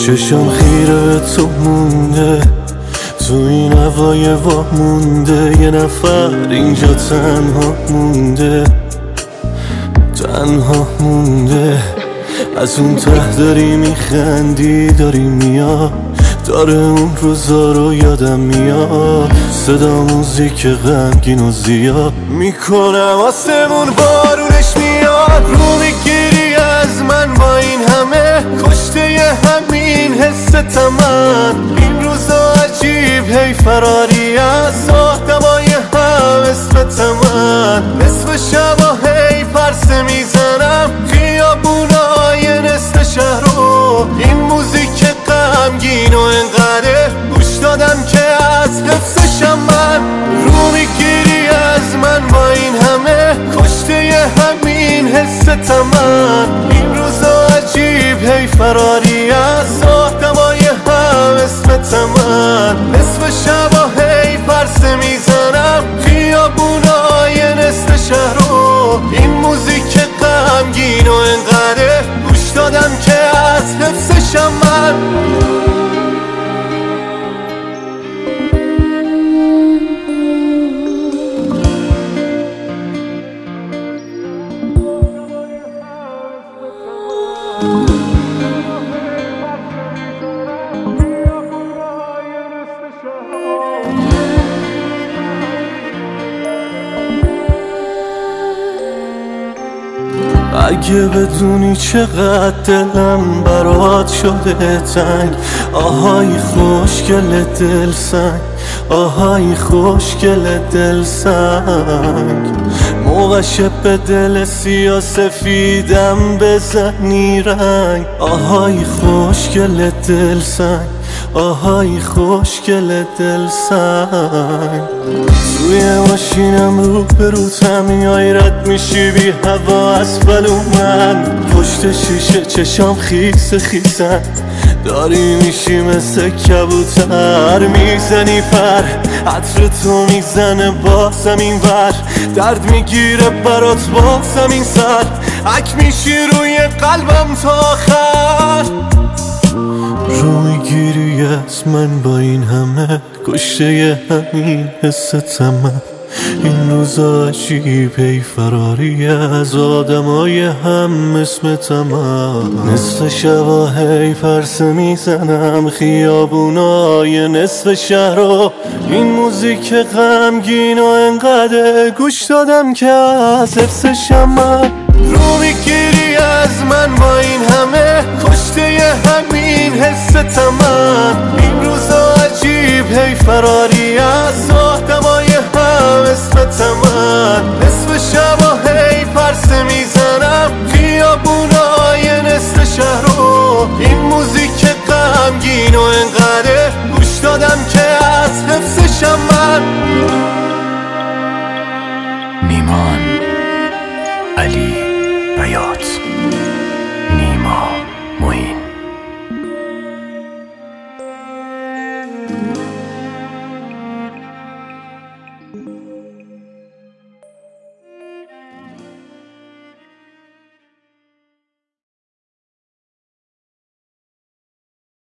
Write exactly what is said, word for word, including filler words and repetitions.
چشم خیره به تو مونده، تو این هوای وا مونده. یه نفر اینجا تنها مونده، تنها مونده. از اون ته داری میخندی، داری میاد، داره اون روزا رو یادم میاد. صدا موزیک غمگین و زیاد میکنم، آسمون بارونش میاد. رو میگیری از من با این همه کشته ی همین حست من. این روزا عجیب هی فراری از آدمای هم اسمت من. نصف شبا هی پرسه میزنم خیابونای نصف شهر رو. این موزیک غمگین و انقدر گوش دادم که از حفظشم من. رو میگیری از من با این همه کشته ی همین حست من. این روزا عجیب هی فراری از آدمای هم اسمت من. نصف شبا هی پرسه میزنم خیابونای نصف شهر رو. این موزیک غمگین و انقدر گوش دادم که از حفظشم من. اگه بدونی چقدر دلم برات شده تنگ، آهای خوشگل دل سنگ، آهای خوشگل دل سنگ. موقعش به دل سیاه سفیدم بزنی رنگ، آهای خوشگل دل سنگ، آهای خوشگل دل سنگ. توی ماشینم رو به روتم میای رد میشی بی هوا اسفل و من. پشت شیشه چشام خیس خیسن، داری میشی مثل کبوتر. میزنی پر عطر تو میزنه بازم این ور. درد میگیره برات بازم این سر. اک میشی روی قلبم تا آخر. رو میگیری از من با این همه کشته ی همین حست من. این روزا عجیب هی فراری از آدمای هم اسمت من. نصف شبا هی پرسه میزنم خیابونای نصف شهر رو. این موزیک غمگین و انقدر گوش دادم که از حفظشم من. رو میگیری از من با این همه کشته ی همین حست من. این روزا عجیب هی فراری از آدمای هم اسمت من. نصف شبا هی پرسه میزنم خیابونای نصف شهر رو. این موزیک غمگین و انقدر گوش دادم که